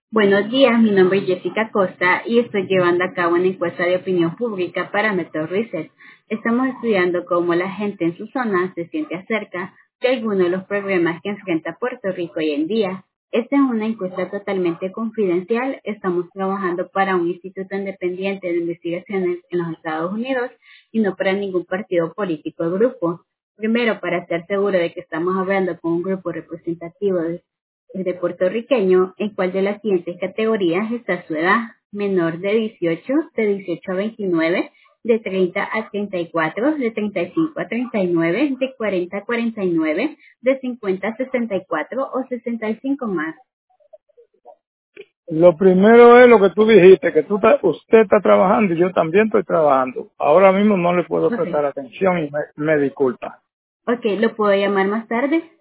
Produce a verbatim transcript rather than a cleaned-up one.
Buenos días, mi nombre es Jessica Costa y estoy llevando a cabo una encuesta de opinión pública para Method Research. Estamos estudiando cómo la gente en su zona se siente acerca de algunos de los problemas que enfrenta Puerto Rico hoy en día. Esta es una encuesta totalmente confidencial. Estamos trabajando para un instituto independiente de investigaciones en los Estados Unidos y no para ningún partido político o grupo. Primero, para estar seguro de que estamos hablando con un grupo representativo de de puertorriqueño, ¿en cuál de las siguientes categorías está su edad? Menor de dieciocho, de dieciocho a veintinueve, de treinta a treinta y cuatro, de treinta y cinco a treinta y nueve, de cuarenta a cuarenta y nueve, de cincuenta a sesenta y cuatro o sesenta y cinco más. Lo primero es lo que tú dijiste, que tú ta- usted está trabajando y yo también estoy trabajando. Ahora mismo no le puedo Ok, prestar atención y me, me disculpa. ok, ¿lo puedo llamar más tarde?